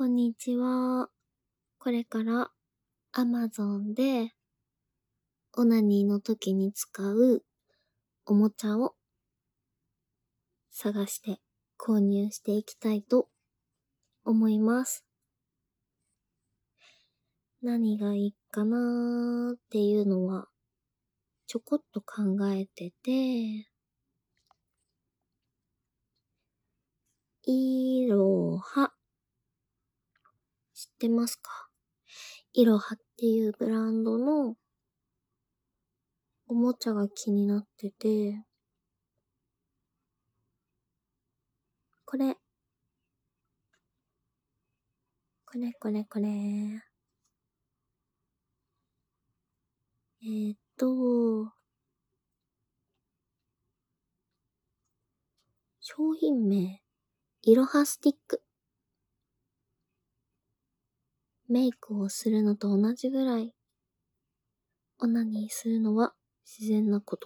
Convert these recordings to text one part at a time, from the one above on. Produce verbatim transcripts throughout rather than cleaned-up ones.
こんにちは。これから Amazon でオナニーの時に使うおもちゃを探して購入していきたいと思います。何がいいかなーっていうのはちょこっと考えてて、いろは知ってますか？いろはっていうブランドのおもちゃが気になってて、これ、これこれこれ。えーっと、商品名、いろはスティック。メイクをするのと同じぐらい、オナニーするのは自然なこと。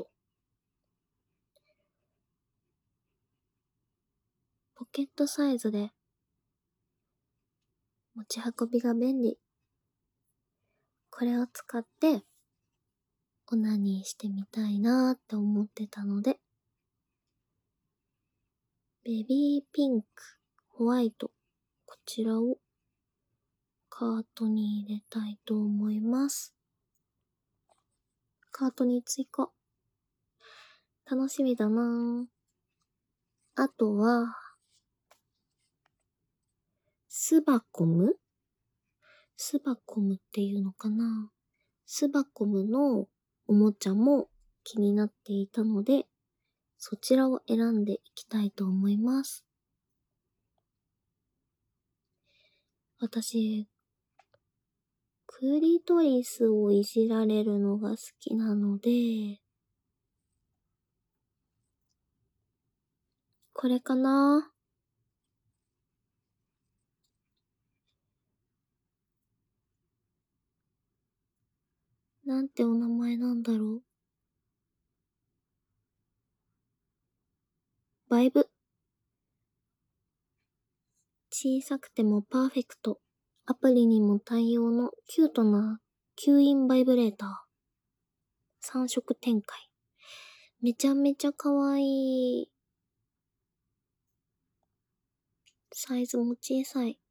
ポケットサイズで、持ち運びが便利。これを使って、オナニーしてみたいなーって思ってたので、ベビーピンク、ホワイト、こちらをカートに入れたいと思います。カートに追加。楽しみだなー。あとは、スバコムスバコムっていうのかな？スバコムのおもちゃも気になっていたので、そちらを選んでいきたいと思います。私、クリトリスをいじられるのが好きなので、これかな？なんてお名前なんだろう。バイブ。小さくてもパーフェクト。アプリにも対応のキュートな吸引バイブレーター。さん色展開。めちゃめちゃかわいい。サイズも小さい。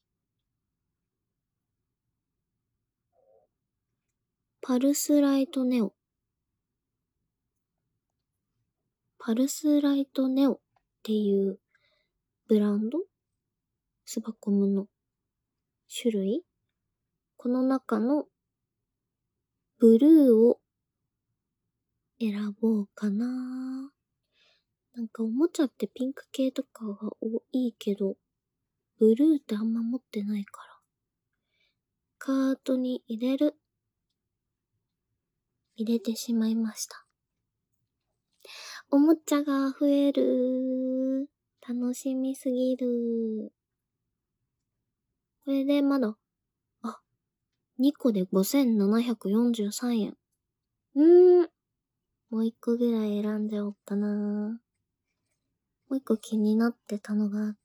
パルスライトネオ。パルスライトネオっていうブランド？スバコムの種類？この中のブルーを選ぼうかな。なんかおもちゃってピンク系とかが多いけど、ブルーってあんま持ってないから。カートに入れる。入れてしまいました。おもちゃが増える。楽しみすぎる。これでまだ、あ、にこでごせんななひゃくよんじゅうさんえん。うーん。もういっこぐらい選んじゃおうかな。もういっこ気になってたのがあって、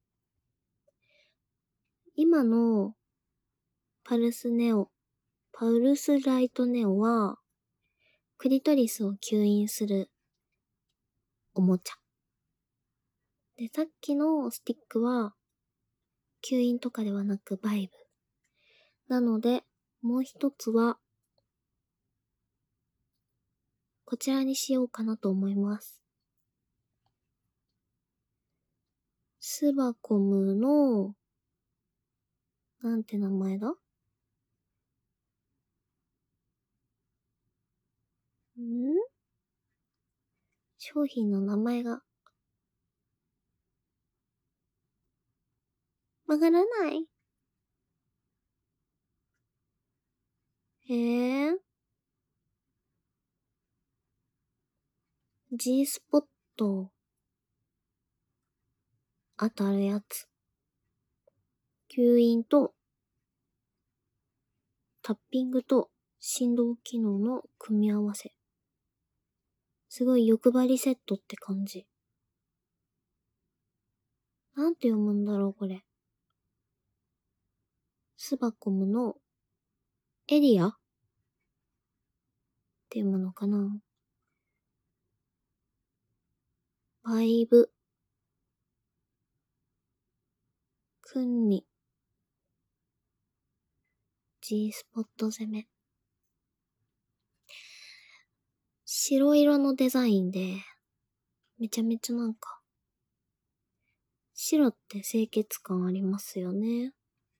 今のパルスネオ、パルスライトネオは、クリトリスを吸引するおもちゃ。で、さっきのスティックは、吸引とかではなくバイブ。なので、もう一つは、こちらにしようかなと思います。スバコムの、なんて名前だ？ん？商品の名前が、わからない。へぇー。G スポット当たるやつ。吸引とタッピングと振動機能の組み合わせ。すごい欲張りセットって感じ。なんて読むんだろうこれ。 スバコムのエリアっていうものかな。バイブ、クンニ、G スポット攻め。白色のデザインで、めちゃめちゃなんか、白って清潔感ありますよね。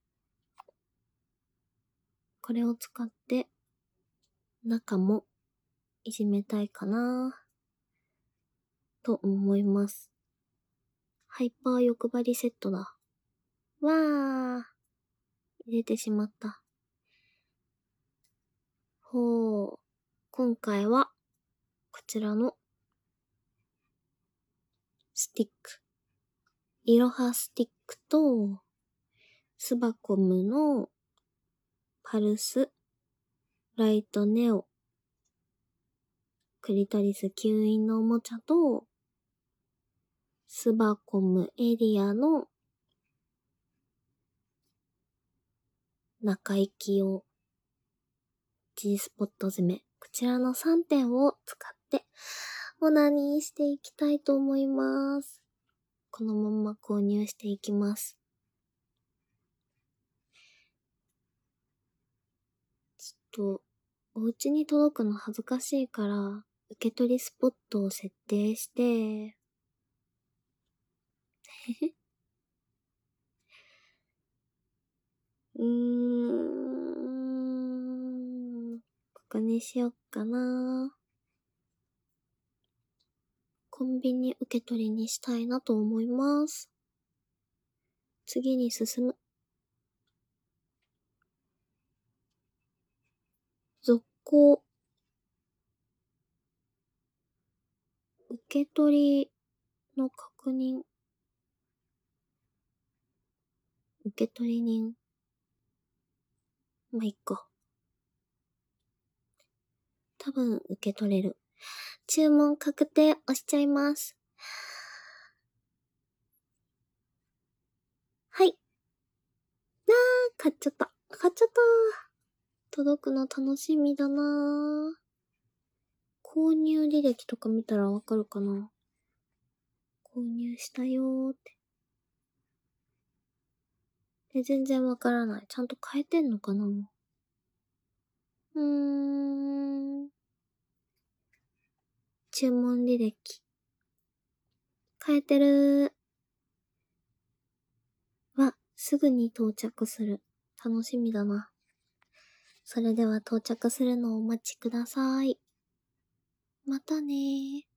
これを使って、中もいじめたいかなと思います。ハイパー欲張りセットだ。わー。入れてしまった。ほう。今回は、こちらの、スティック。いろはスティックと、スバコムの、パルス、ライトネオ、クリトリス吸引のおもちゃと、スバコムエリアの、中行き用、G スポット詰め。こちらのさんてんを使って、オナニーしていきたいと思います。このまま購入していきます。ちょっと、お家に届くの恥ずかしいから、受け取りスポットを設定して、うーん、ここにしよっかな。コンビニ受け取りにしたいなと思います。次に進む。続行。受け取りの確認。受け取り人。まあ、いっか。多分受け取れる。注文確定押しちゃいます。はい。あー、買っちゃった。買っちゃった。届くの楽しみだな。購入履歴とか見たらわかるかな。購入したよーって。で、全然わからない。ちゃんと変えてんのかな。うーん。注文履歴。変えてるー。わ、すぐに到着する。楽しみだな。それでは到着するのをお待ちください。またねー。